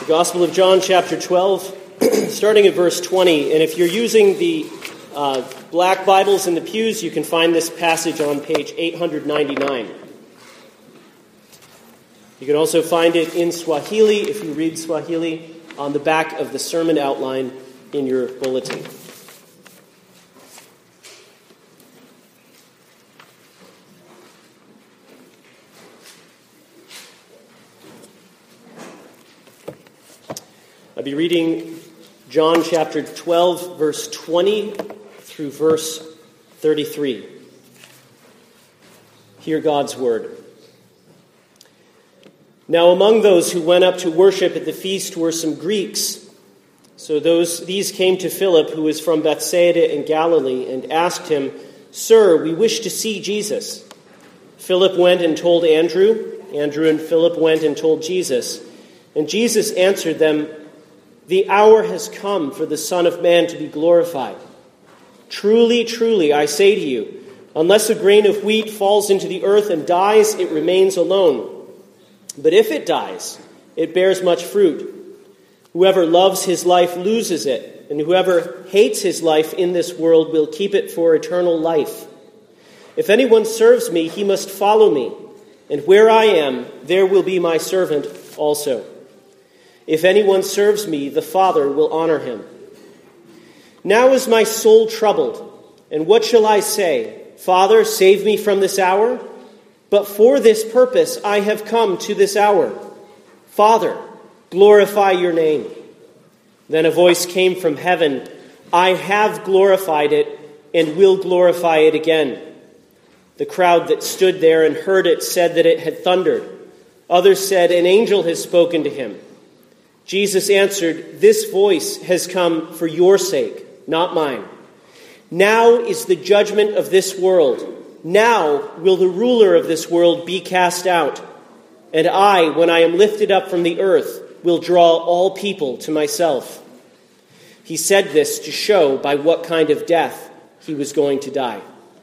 The Gospel of John, chapter 12, starting at verse 20. And if you're using the black Bibles in the pews, you can find this passage on page 899. You can also find it in Swahili, if you read Swahili, on the back of the sermon outline in your bulletin. I'll be reading John chapter 12, verse 20 through verse 33. Hear God's word. Now among those who went up to worship at the feast were some Greeks. So these came to Philip, who was from Bethsaida in Galilee, and asked him, "Sir, we wish to see Jesus." Philip went and told Andrew. Andrew and Philip went and told Jesus. And Jesus answered them, "The hour has come for the Son of Man to be glorified. Truly, truly, I say to you, unless a grain of wheat falls into the earth and dies, it remains alone. But if it dies, it bears much fruit. Whoever loves his life loses it, and whoever hates his life in this world will keep it for eternal life. If anyone serves me, he must follow me, and where I am, there will be my servant also. If anyone serves me, the Father will honor him. Now is my soul troubled, and what shall I say? Father, save me from this hour? But for this purpose I have come to this hour. Father, glorify your name." Then a voice came from heaven, "I have glorified it, and will glorify it again." The crowd that stood there and heard it said that it had thundered. Others said, "An angel has spoken to him." Jesus answered, "This voice has come for your sake, not mine. Now is the judgment of this world. Now will the ruler of this world be cast out. And I, when I am lifted up from the earth, will draw all people to myself." He said this to show by what kind of death he was going to die.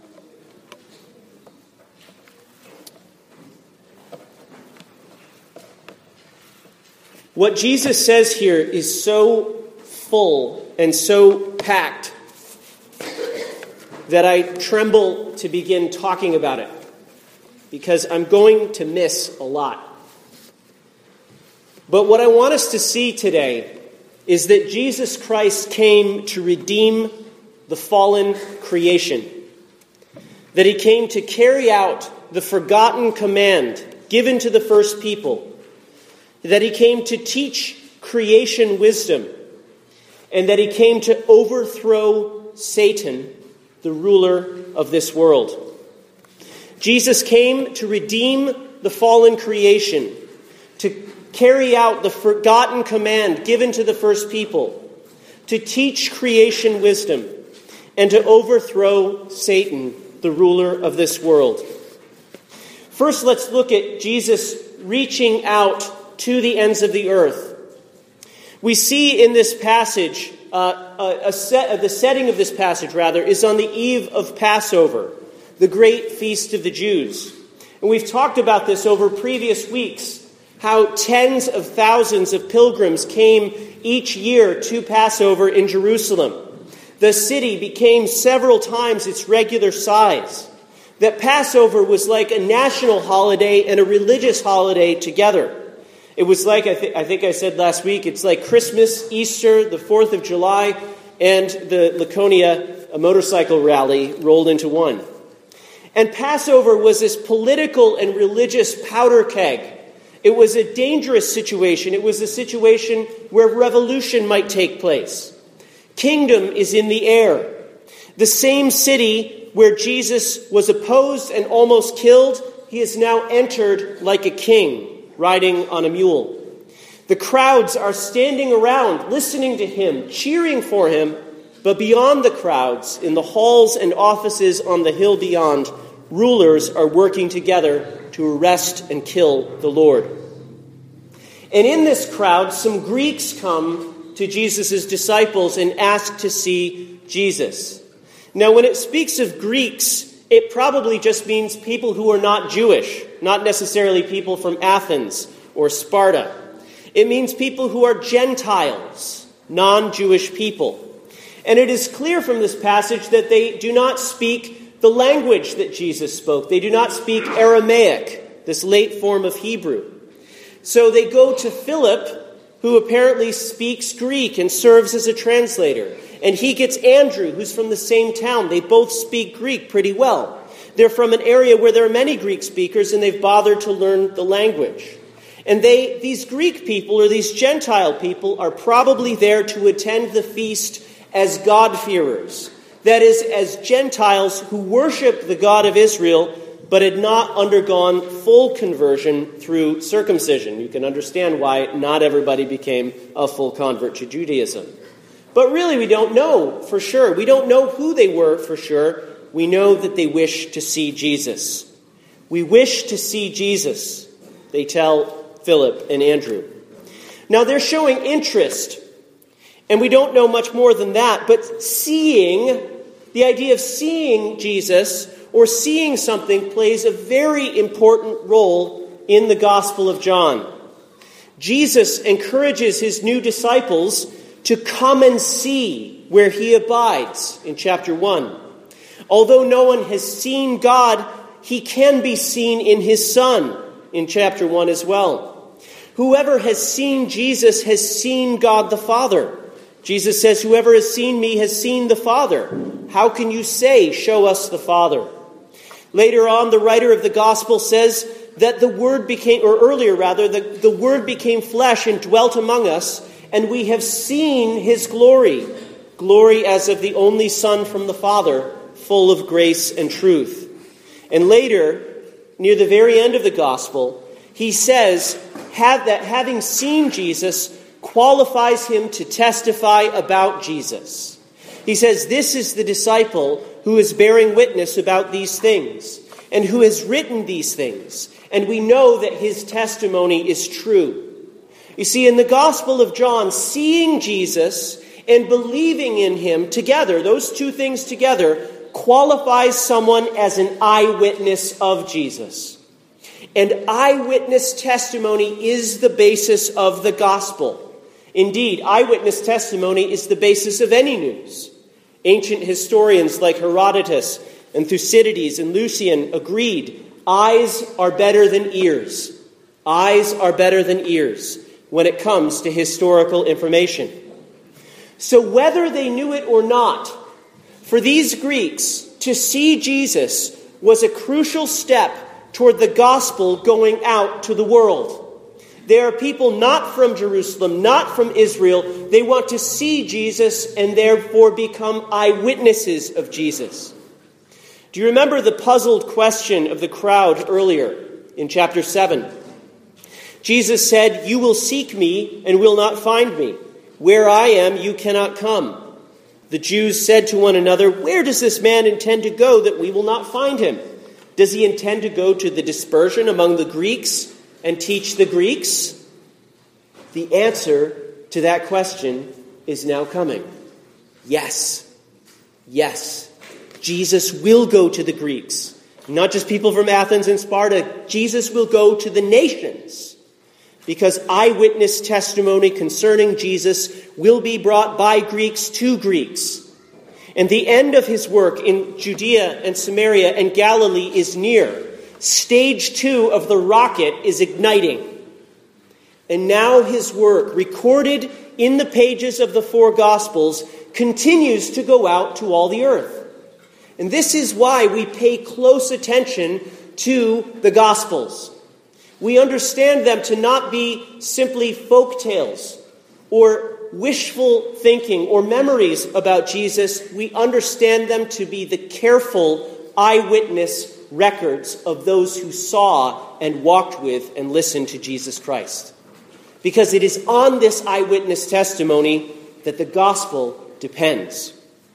What Jesus says here is so full and so packed that I tremble to begin talking about it, because I'm going to miss a lot. But what I want us to see today is that Jesus Christ came to redeem the fallen creation, that he came to carry out the forgotten command given to the first people, that he came to teach creation wisdom, and that he came to overthrow Satan, the ruler of this world. Jesus came to redeem the fallen creation, to carry out the forgotten command given to the first people, to teach creation wisdom, and to overthrow Satan, the ruler of this world. First, let's look at Jesus reaching out to the ends of the earth. We see in this passage, the setting of this passage, is on the eve of Passover, the great feast of the Jews. And we've talked about this over previous weeks, how tens of thousands of pilgrims came each year to Passover in Jerusalem. The city became several times its regular size. That Passover was like a national holiday and a religious holiday together. It was like, I think I said last week, it's like Christmas, Easter, the 4th of July, and the Laconia, a motorcycle rally, rolled into one. And Passover was this political and religious powder keg. It was a dangerous situation. It was a situation where revolution might take place. Kingdom is in the air. The same city where Jesus was opposed and almost killed, he has now entered like a king, riding on a mule. The crowds are standing around, listening to him, cheering for him, but beyond the crowds, in the halls and offices on the hill beyond, rulers are working together to arrest and kill the Lord. And in this crowd, some Greeks come to Jesus' disciples and ask to see Jesus. Now, when it speaks of Greeks, it probably just means people who are not Jewish, not necessarily people from Athens or Sparta. It means people who are Gentiles, non-Jewish people. And it is clear from this passage that they do not speak the language that Jesus spoke. They do not speak Aramaic, this late form of Hebrew. So they go to Philip, who apparently speaks Greek and serves as a translator. And he gets Andrew, who's from the same town. They both speak Greek pretty well. They're from an area where there are many Greek speakers, and they've bothered to learn the language. And these Greek people, or these Gentile people, are probably there to attend the feast as God-fearers. That is, as Gentiles who worship the God of Israel, but had not undergone full conversion through circumcision. You can understand why not everybody became a full convert to Judaism. But really, we don't know for sure. We don't know who they were for sure. We know that they wish to see Jesus. We wish to see Jesus, they tell Philip and Andrew. Now, they're showing interest, and we don't know much more than that, but the idea of seeing Jesus or seeing something plays a very important role in the Gospel of John. Jesus encourages his new disciples to come and see where he abides in chapter 1. Although no one has seen God, he can be seen in his Son in chapter 1 as well. Whoever has seen Jesus has seen God the Father. Jesus says, "Whoever has seen me has seen the Father. How can you say, 'Show us the Father'?" Later on, the writer of the Gospel says that the Word became flesh and dwelt among us, and we have seen his glory as of the only Son from the Father, full of grace and truth. And later, near the very end of the Gospel, he says that having seen Jesus qualifies him to testify about Jesus. He says, "This is the disciple who is bearing witness about these things, and who has written these things, and we know that his testimony is true." You see, in the Gospel of John, seeing Jesus and believing in him together, those two things together, qualifies someone as an eyewitness of Jesus. And eyewitness testimony is the basis of the gospel. Indeed, eyewitness testimony is the basis of any news. Ancient historians like Herodotus and Thucydides and Lucian agreed, eyes are better than ears. Eyes are better than ears when it comes to historical information. So whether they knew it or not, for these Greeks, to see Jesus was a crucial step toward the gospel going out to the world. There are people not from Jerusalem, not from Israel. They want to see Jesus and therefore become eyewitnesses of Jesus. Do you remember the puzzled question of the crowd earlier in chapter 7? Jesus said, "You will seek me and will not find me. Where I am, you cannot come." The Jews said to one another, "Where does this man intend to go that we will not find him? Does he intend to go to the dispersion among the Greeks and teach the Greeks?" The answer to that question is now coming. Yes. Yes. Jesus will go to the Greeks. Not just people from Athens and Sparta. Jesus will go to the nations. Because eyewitness testimony concerning Jesus will be brought by Greeks to Greeks. And the end of his work in Judea and Samaria and Galilee is near. Stage 2 of the rocket is igniting. And now his work, recorded in the pages of the 4 Gospels, continues to go out to all the earth. And this is why we pay close attention to the Gospels. We understand them to not be simply folk tales or wishful thinking or memories about Jesus. We understand them to be the careful eyewitness records of those who saw and walked with and listened to Jesus Christ. Because it is on this eyewitness testimony that the gospel depends.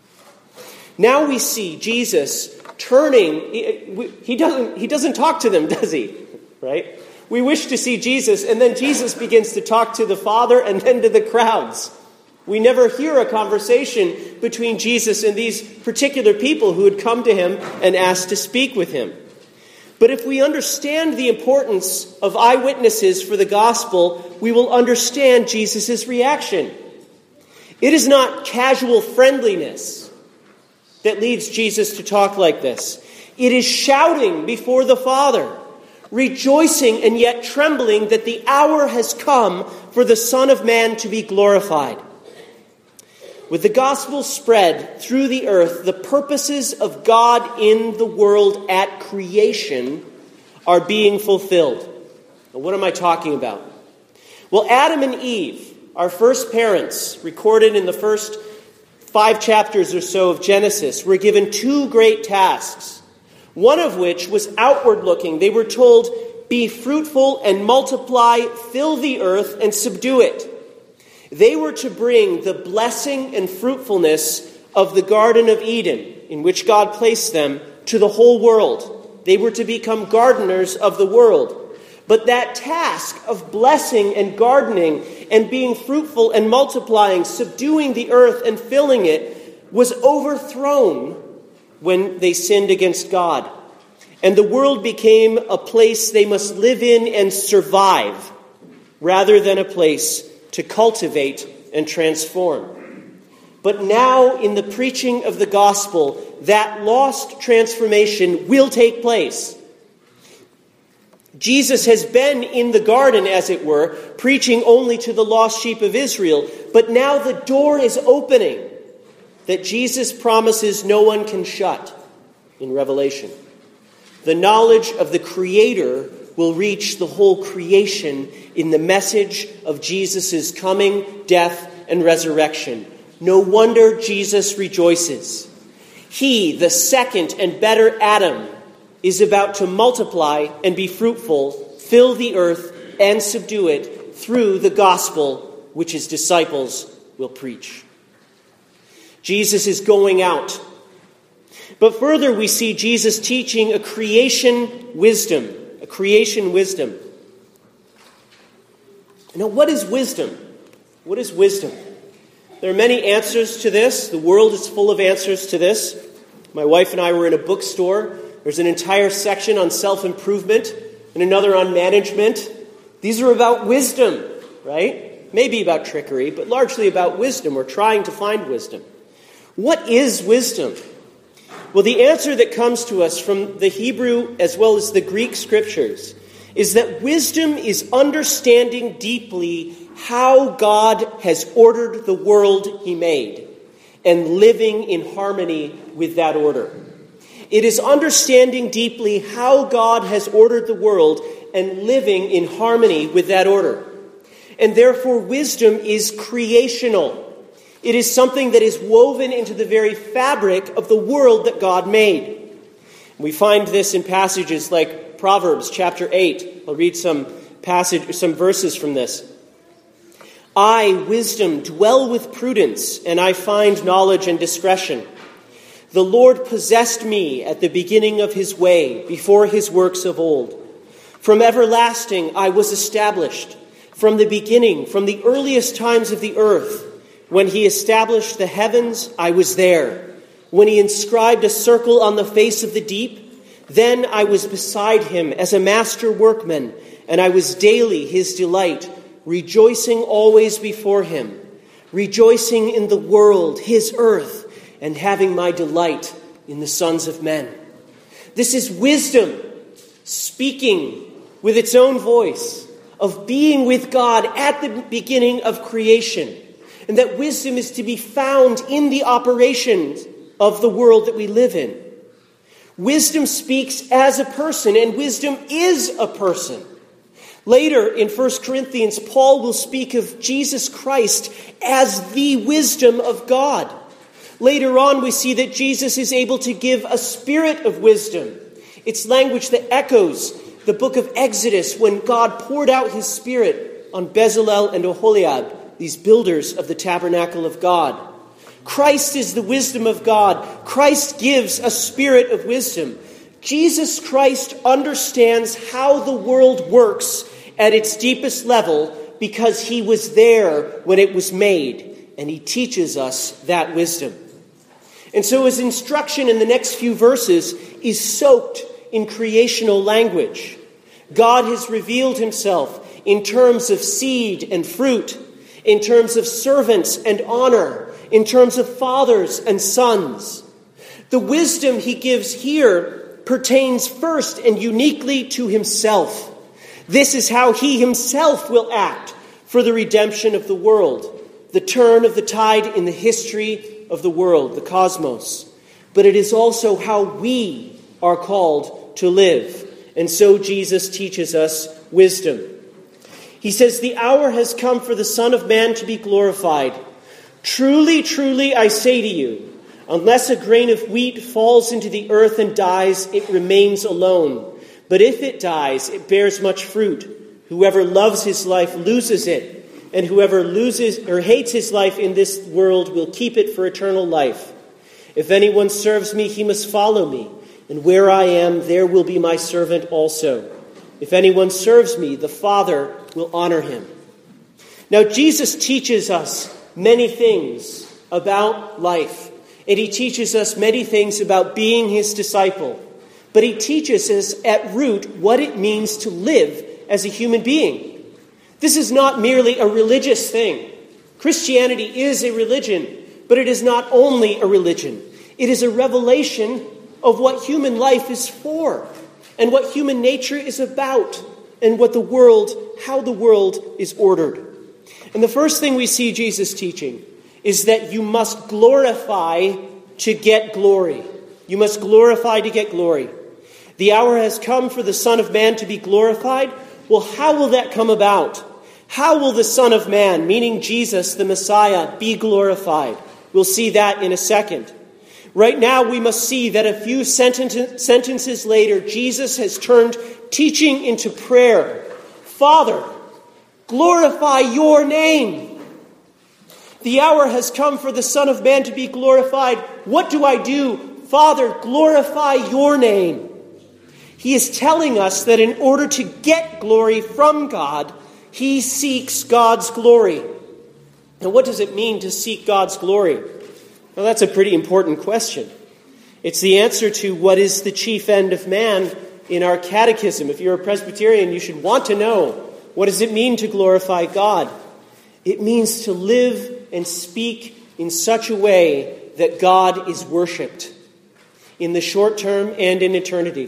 Now we see Jesus turning. He doesn't talk to them, does he? Right? We wish to see Jesus, and then Jesus begins to talk to the Father and then to the crowds. We never hear a conversation between Jesus and these particular people who had come to him and asked to speak with him. But if we understand the importance of eyewitnesses for the gospel, we will understand Jesus' reaction. It is not casual friendliness that leads Jesus to talk like this. It is shouting before the Father, rejoicing and yet trembling that the hour has come for the Son of Man to be glorified. With the gospel spread through the earth, the purposes of God in the world at creation are being fulfilled. Now, what am I talking about? Well, Adam and Eve, our first parents, recorded in the first 5 chapters or so of Genesis, were given 2 great tasks, one of which was outward looking. They were told, "Be fruitful and multiply, fill the earth and subdue it." They were to bring the blessing and fruitfulness of the Garden of Eden, in which God placed them, to the whole world. They were to become gardeners of the world. But that task of blessing and gardening and being fruitful and multiplying, subduing the earth and filling it, was overthrown when they sinned against God. And the world became a place they must live in and survive, rather than a place to cultivate and transform. But now, in the preaching of the gospel, that lost transformation will take place. Jesus has been in the garden, as it were, preaching only to the lost sheep of Israel. But now the door is opening that Jesus promises no one can shut in Revelation. The knowledge of the Creator will reach the whole creation in the message of Jesus' coming, death, and resurrection. No wonder Jesus rejoices. He, the second and better Adam, is about to multiply and be fruitful, fill the earth and subdue it through the gospel which his disciples will preach. Jesus is going out. But further, we see Jesus teaching a creation wisdom. A creation wisdom. Now, what is wisdom? What is wisdom? There are many answers to this. The world is full of answers to this. My wife and I were in a bookstore. There's an entire section on self-improvement and another on management. These are about wisdom, right? Maybe about trickery, but largely about wisdom. We're trying to find wisdom. What is wisdom? Well, the answer that comes to us from the Hebrew as well as the Greek scriptures is that wisdom is understanding deeply how God has ordered the world he made and living in harmony with that order. It is understanding deeply how God has ordered the world and living in harmony with that order. And therefore, wisdom is creational. It is something that is woven into the very fabric of the world that God made. We find this in passages like Proverbs chapter 8. I'll read some verses from this. I, wisdom, dwell with prudence, and I find knowledge and discretion. The Lord possessed me at the beginning of his way, before his works of old. From everlasting I was established, from the beginning, from the earliest times of the earth. When he established the heavens, I was there. When he inscribed a circle on the face of the deep, then I was beside him as a master workman, and I was daily his delight, rejoicing always before him, rejoicing in the world, his earth, and having my delight in the sons of men. This is wisdom speaking with its own voice of being with God at the beginning of creation. And that wisdom is to be found in the operations of the world that we live in. Wisdom speaks as a person, and wisdom is a person. Later in 1 Corinthians, Paul will speak of Jesus Christ as the wisdom of God. Later on, we see that Jesus is able to give a spirit of wisdom. It's language that echoes the book of Exodus when God poured out his spirit on Bezalel and Oholiab, these builders of the tabernacle of God. Christ is the wisdom of God. Christ gives a spirit of wisdom. Jesus Christ understands how the world works at its deepest level because he was there when it was made, and he teaches us that wisdom. And so his instruction in the next few verses is soaked in creational language. God has revealed himself in terms of seed and fruit, in terms of servants and honor, in terms of fathers and sons. The wisdom he gives here pertains first and uniquely to himself. This is how he himself will act for the redemption of the world, the turn of the tide in the history of the world, the cosmos. But it is also how we are called to live. And so Jesus teaches us wisdom. He says, "The hour has come for the Son of Man to be glorified. Truly, truly, I say to you, unless a grain of wheat falls into the earth and dies, it remains alone. But if it dies, it bears much fruit. Whoever loves his life loses it, and whoever loses or hates his life in this world will keep it for eternal life. If anyone serves me, he must follow me, and where I am, there will be my servant also. If anyone serves me, the Father will honor him." Now, Jesus teaches us many things about life, and he teaches us many things about being his disciple. But he teaches us at root what it means to live as a human being. This is not merely a religious thing. Christianity is a religion, but it is not only a religion. It is a revelation of what human life is for, and what human nature is about, and how the world is ordered. And the first thing we see Jesus teaching is that you must glorify to get glory. You must glorify to get glory. The hour has come for the Son of Man to be glorified. Well, how will that come about? How will the Son of Man, meaning Jesus, the Messiah, be glorified? We'll see that in a second. Right now, we must see that a few sentences later, Jesus has turned teaching into prayer. "Father, glorify your name. The hour has come for the Son of Man to be glorified. What do I do? Father, glorify your name." He is telling us that in order to get glory from God, he seeks God's glory. Now, what does it mean to seek God's glory? Well, that's a pretty important question. It's the answer to what is the chief end of man in our catechism. If you're a Presbyterian, you should want to know, what does it mean to glorify God? It means to live and speak in such a way that God is worshipped in the short term and in eternity.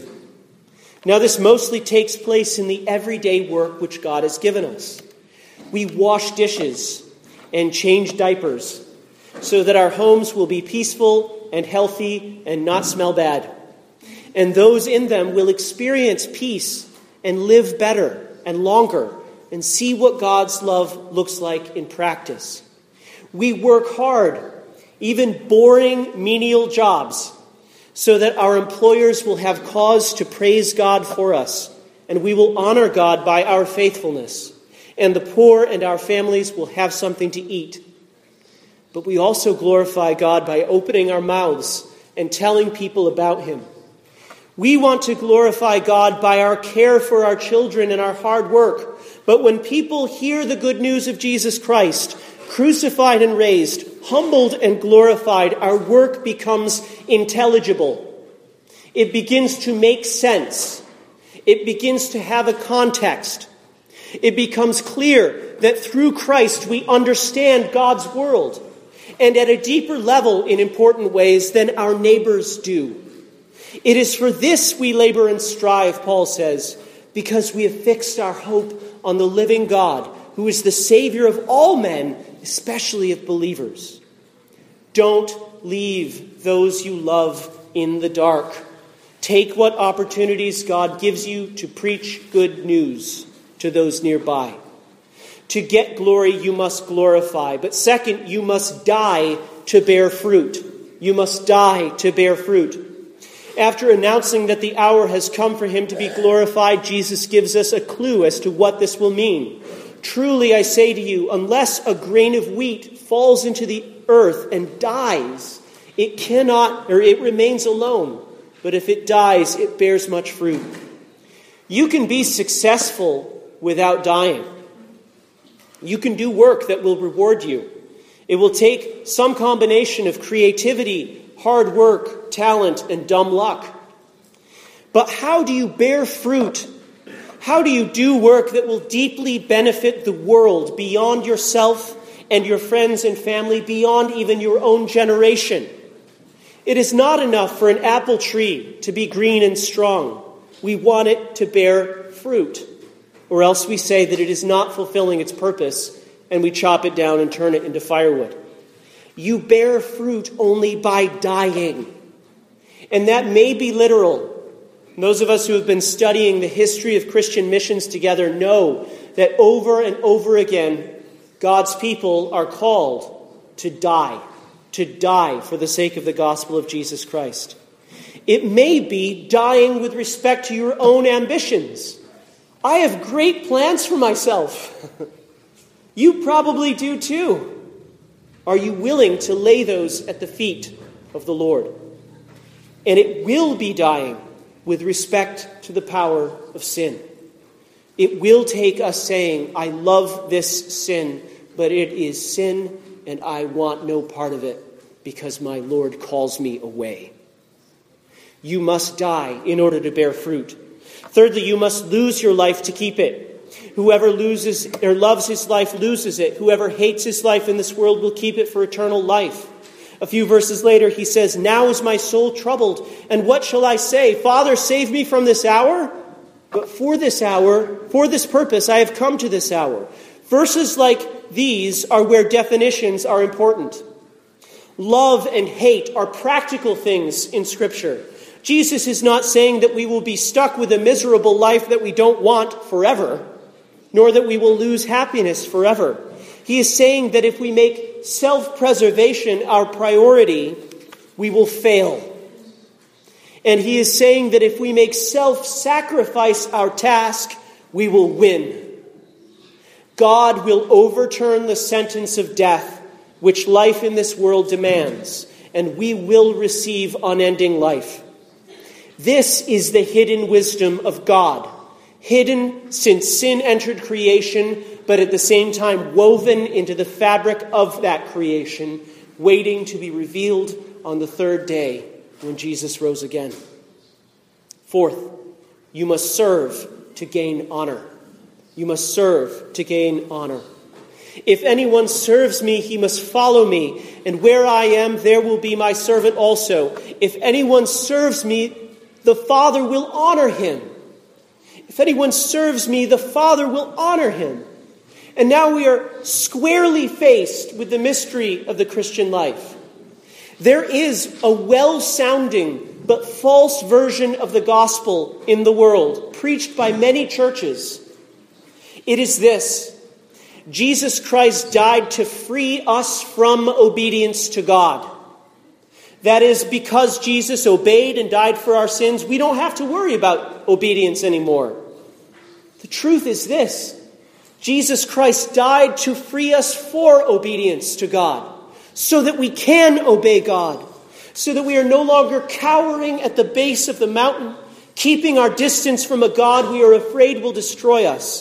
Now, this mostly takes place in the everyday work which God has given us. We wash dishes and change diapers so that our homes will be peaceful and healthy and not smell bad. And those in them will experience peace and live better and longer and see what God's love looks like in practice. We work hard, even boring, menial jobs, so that our employers will have cause to praise God for us, and we will honor God by our faithfulness, and the poor and our families will have something to eat. But we also glorify God by opening our mouths and telling people about him. We want to glorify God by our care for our children and our hard work. But when people hear the good news of Jesus Christ, crucified and raised, humbled and glorified, our work becomes intelligible. It begins to make sense. It begins to have a context. It becomes clear that through Christ we understand God's world, and at a deeper level in important ways than our neighbors do. It is for this we labor and strive, Paul says, because we have fixed our hope on the living God, who is the Savior of all men, especially of believers. Don't leave those you love in the dark. Take what opportunities God gives you to preach good news to those nearby. To get glory, you must glorify. But second, you must die to bear fruit. You must die to bear fruit. After announcing that the hour has come for him to be glorified, Jesus gives us a clue as to what this will mean. Truly, I say to you, unless a grain of wheat falls into the earth and dies, it remains alone. But if it dies, it bears much fruit. You can be successful without dying. You can do work that will reward you. It will take some combination of creativity, hard work, talent, and dumb luck. But how do you bear fruit? How do you do work that will deeply benefit the world beyond yourself and your friends and family, beyond even your own generation? It is not enough for an apple tree to be green and strong. We want it to bear fruit, or else we say that it is not fulfilling its purpose and we chop it down and turn it into firewood. You bear fruit only by dying. And that may be literal. Those of us who have been studying the history of Christian missions together know that over and over again, God's people are called to die for the sake of the gospel of Jesus Christ. It may be dying with respect to your own ambitions. I have great plans for myself. You probably do too. Are you willing to lay those at the feet of the Lord? And it will be dying with respect to the power of sin. It will take us saying, I love this sin, but it is sin and I want no part of it because my Lord calls me away. You must die in order to bear fruit. Thirdly, you must lose your life to keep it. Whoever loses or loves his life loses it. Whoever hates his life in this world will keep it for eternal life. A few verses later, he says, now is my soul troubled, and what shall I say? Father, save me from this hour? But for this hour, for this purpose, I have come to this hour. Verses like these are where definitions are important. Love and hate are practical things in Scripture. Jesus is not saying that we will be stuck with a miserable life that we don't want forever, nor that we will lose happiness forever. He is saying that if we make self-preservation our priority, we will fail. And he is saying that if we make self-sacrifice our task, we will win. God will overturn the sentence of death, which life in this world demands, and we will receive unending life. This is the hidden wisdom of God, hidden since sin entered creation, but at the same time woven into the fabric of that creation, waiting to be revealed on the third day when Jesus rose again. Fourth, you must serve to gain honor. You must serve to gain honor. If anyone serves me, he must follow me, and where I am, there will be my servant also. If anyone serves me, the Father will honor him. If anyone serves me, the Father will honor him. And now we are squarely faced with the mystery of the Christian life. There is a well-sounding but false version of the gospel in the world, preached by many churches. It is this: Jesus Christ died to free us from obedience to God. That is, because Jesus obeyed and died for our sins, we don't have to worry about obedience anymore. The truth is this: Jesus Christ died to free us for obedience to God, so that we can obey God, so that we are no longer cowering at the base of the mountain, keeping our distance from a God we are afraid will destroy us.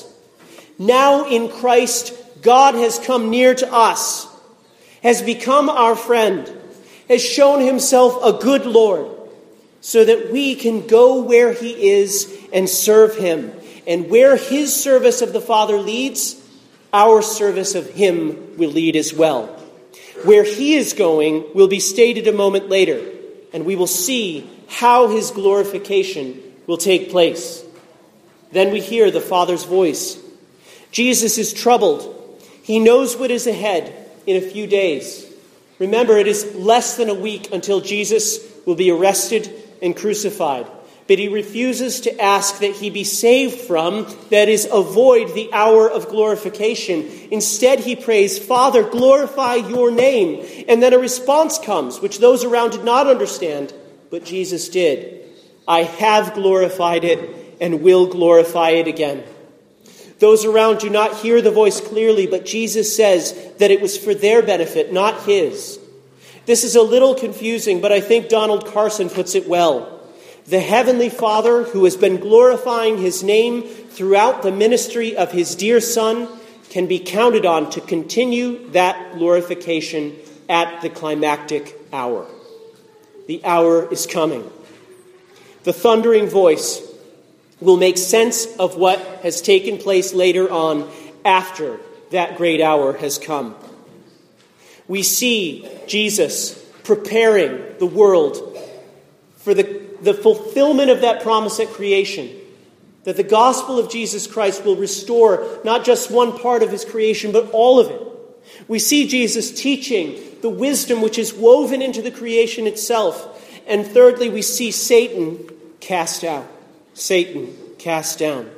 Now in Christ, God has come near to us, has become our friend, has shown himself a good Lord, so that we can go where he is and serve him. And where his service of the Father leads, our service of him will lead as well. Where he is going will be stated a moment later, and we will see how his glorification will take place. Then we hear the Father's voice. Jesus is troubled. He knows what is ahead in a few days. Remember, it is less than a week until Jesus will be arrested and crucified. But he refuses to ask that he be saved from, that is, avoid the hour of glorification. Instead, he prays, Father, glorify your name. And then a response comes, which those around did not understand, but Jesus did. I have glorified it and will glorify it again. Those around do not hear the voice clearly, but Jesus says that it was for their benefit, not his. This is a little confusing, but I think Donald Carson puts it well. The Heavenly Father, who has been glorifying his name throughout the ministry of his dear Son, can be counted on to continue that glorification at the climactic hour. The hour is coming. the thundering voice, will make sense of what has taken place later on after that great hour has come. We see Jesus preparing the world for the fulfillment of that promise at creation, that the gospel of Jesus Christ will restore not just one part of his creation, but all of it. We see Jesus teaching the wisdom which is woven into the creation itself. And thirdly, we see Satan cast out. Satan cast down.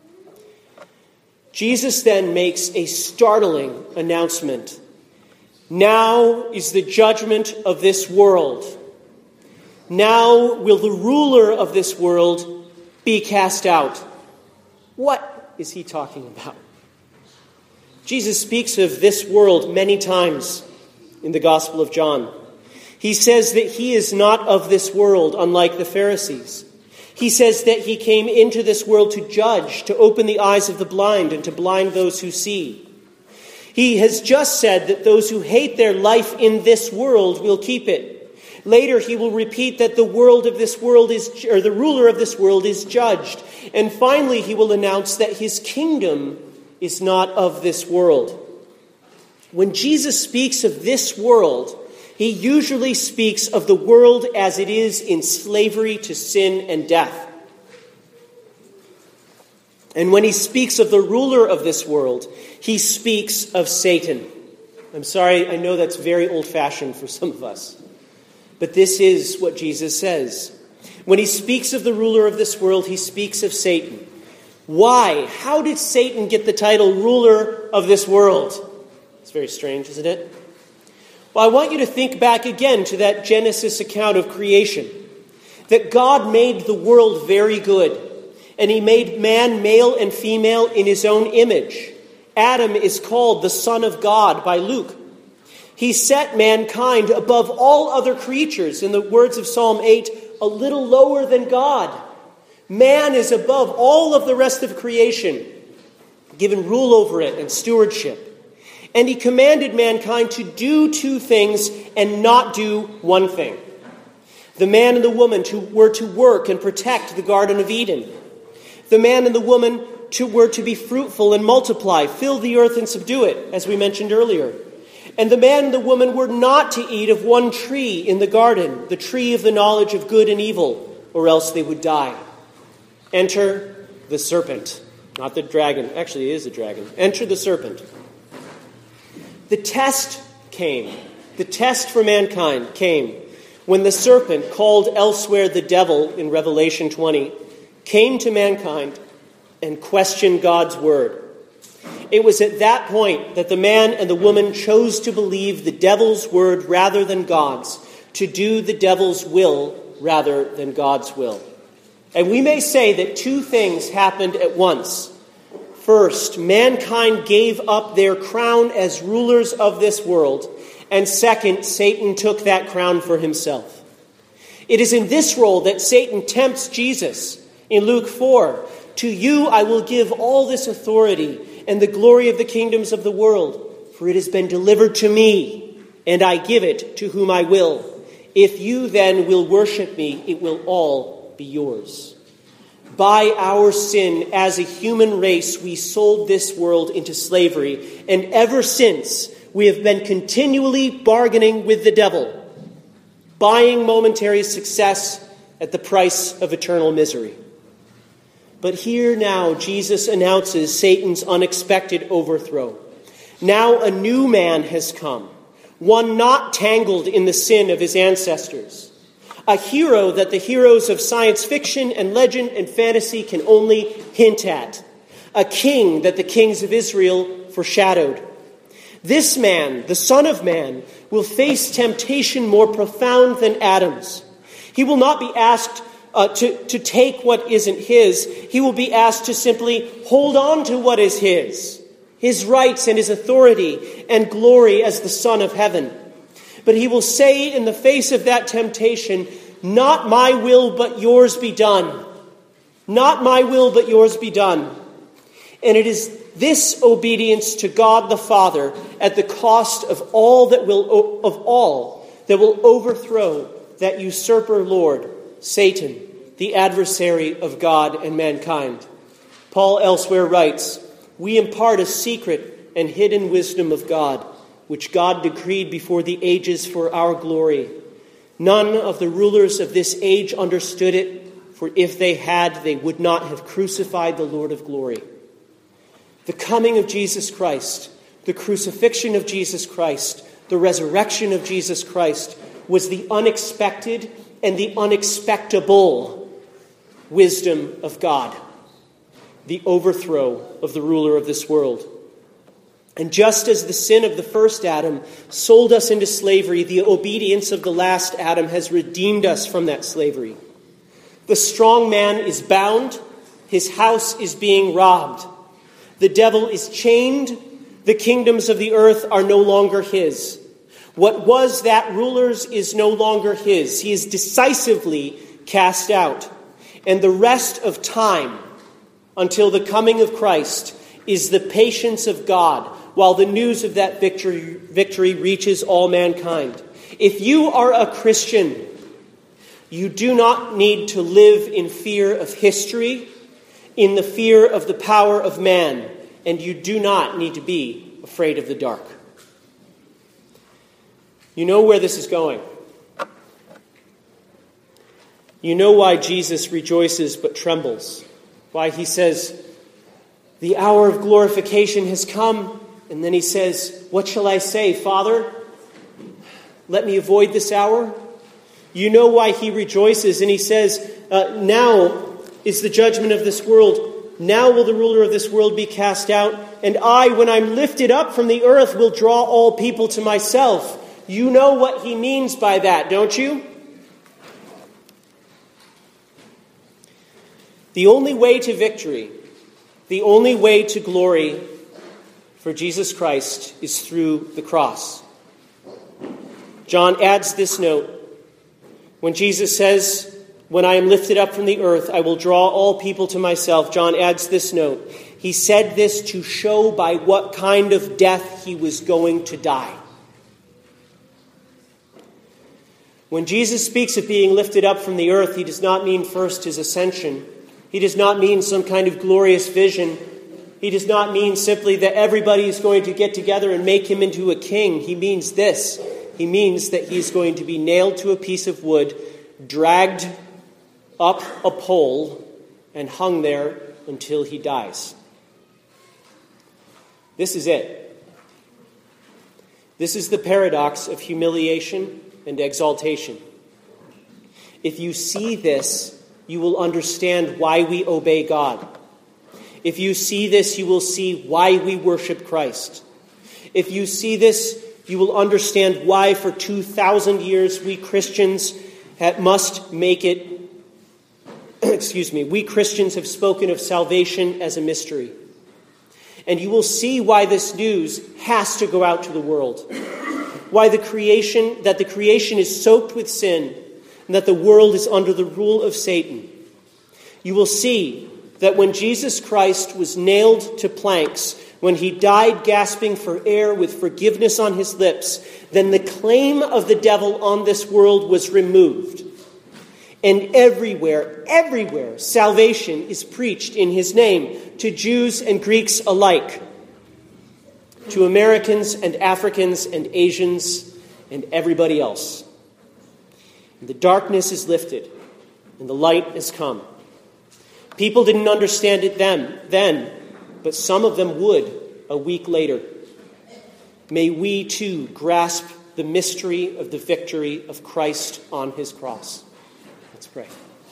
Jesus then makes a startling announcement. Now is the judgment of this world. Now will the ruler of this world be cast out. What is he talking about? Jesus speaks of this world many times in the Gospel of John. He says that he is not of this world, unlike the Pharisees. He says that he came into this world to judge, to open the eyes of the blind, and to blind those who see. He has just said that those who hate their life in this world will keep it. Later, he will repeat that the ruler of this world is judged. And finally, he will announce that his kingdom is not of this world. When Jesus speaks of this world, he usually speaks of the world as it is in slavery to sin and death. And when he speaks of the ruler of this world, he speaks of Satan. I'm sorry, I know that's very old-fashioned for some of us. But this is what Jesus says. When he speaks of the ruler of this world, he speaks of Satan. Why? How did Satan get the title ruler of this world? It's very strange, isn't it? Well, I want you to think back again to that Genesis account of creation. That God made the world very good. And he made man male and female in his own image. Adam is called the Son of God by Luke. He set mankind above all other creatures. In the words of Psalm 8, a little lower than God. Man is above all of the rest of creation, given rule over it and stewardship. And he commanded mankind to do two things and not do one thing. The man and the woman were to work and protect the Garden of Eden. The man and the woman were to be fruitful and multiply, fill the earth and subdue it, as we mentioned earlier. And the man and the woman were not to eat of one tree in the garden, the tree of the knowledge of good and evil, or else they would die. Enter the serpent. Not the dragon. Actually, it is a dragon. Enter the serpent. The test came. The test for mankind came when the serpent, called elsewhere the devil in Revelation 20, came to mankind and questioned God's word. It was at that point that the man and the woman chose to believe the devil's word rather than God's, to do the devil's will rather than God's will. And we may say that two things happened at once. First, mankind gave up their crown as rulers of this world. And second, Satan took that crown for himself. It is in this role that Satan tempts Jesus in Luke 4. To you I will give all this authority and the glory of the kingdoms of the world, for it has been delivered to me, and I give it to whom I will. If you then will worship me, it will all be yours. By our sin as a human race, we sold this world into slavery, and ever since we have been continually bargaining with the devil, buying momentary success at the price of eternal misery. But here now, Jesus announces Satan's unexpected overthrow. Now a new man has come, one not tangled in the sin of his ancestors. A hero that the heroes of science fiction and legend and fantasy can only hint at. A king that the kings of Israel foreshadowed. This man, the Son of Man, will face temptation more profound than Adam's. He will not be asked to take what isn't his. He will be asked to simply hold on to what is his rights and his authority and glory as the Son of Heaven. But he will say in the face of that temptation, not my will but yours be done. Not my will but yours be done. And it is this obedience to God the Father at the cost of all that will overthrow that usurper Lord, Satan, the adversary of God and mankind. Paul elsewhere writes, "We impart a secret and hidden wisdom of God, which God decreed before the ages for our glory. None of the rulers of this age understood it, for if they had, they would not have crucified the Lord of glory." The coming of Jesus Christ, the crucifixion of Jesus Christ, the resurrection of Jesus Christ was the unexpected and the unexpectable wisdom of God, the overthrow of the ruler of this world. And just as the sin of the first Adam sold us into slavery, the obedience of the last Adam has redeemed us from that slavery. The strong man is bound. His house is being robbed. The devil is chained. The kingdoms of the earth are no longer his. What was that ruler's is no longer his. He is decisively cast out. And the rest of time, until the coming of Christ, is the patience of God, while the news of that victory reaches all mankind. If you are a Christian, you do not need to live in fear of history, in the fear of the power of man, and you do not need to be afraid of the dark. You know where this is going. You know why Jesus rejoices but trembles. Why he says, "The hour of glorification has come." And then he says, "What shall I say, Father? Let me avoid this hour." You know why he rejoices. And he says, "Now is the judgment of this world. Now will the ruler of this world be cast out. And I, when I'm lifted up from the earth, will draw all people to myself." You know what he means by that, don't you? The only way to victory, the only way to glory for Jesus Christ is through the cross. John adds this note. When Jesus says, "When I am lifted up from the earth, I will draw all people to myself," John adds this note. He said this to show by what kind of death he was going to die. When Jesus speaks of being lifted up from the earth, he does not mean first his ascension. He does not mean some kind of glorious vision. He does not mean simply that everybody is going to get together and make him into a king. He means this. He means that he is going to be nailed to a piece of wood, dragged up a pole, and hung there until he dies. This is it. This is the paradox of humiliation and exaltation. If you see this, you will understand why we obey God. If you see this, you will see why we worship Christ. If you see this, you will understand why for 2,000 years we Christians must make it, we Christians have spoken of salvation as a mystery. And you will see why this news has to go out to the world. Why the creation is soaked with sin, and that the world is under the rule of Satan. You will see that when Jesus Christ was nailed to planks, when he died gasping for air with forgiveness on his lips, then the claim of the devil on this world was removed. And everywhere, salvation is preached in his name, to Jews and Greeks alike, to Americans and Africans and Asians and everybody else. And the darkness is lifted, and the light has come. People didn't understand it then, but some of them would a week later. May we too grasp the mystery of the victory of Christ on his cross. Let's pray.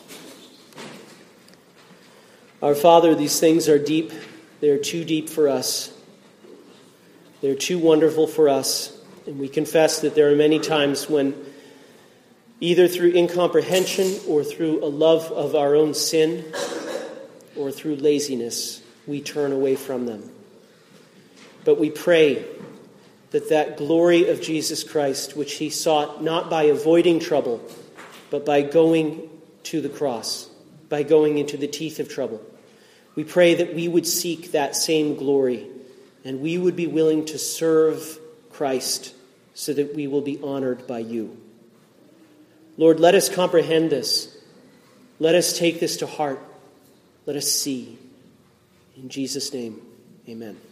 Our Father, these things are deep. They are too deep for us. They're too wonderful for us. And we confess that there are many times when, either through incomprehension or through a love of our own sin or through laziness, we turn away from them. But we pray that glory of Jesus Christ, which he sought not by avoiding trouble, but by going to the cross, by going into the teeth of trouble, we pray that we would seek that same glory, and we would be willing to serve Christ so that we will be honored by you. Lord, let us comprehend this. Let us take this to heart. Let us see. In Jesus' name, amen.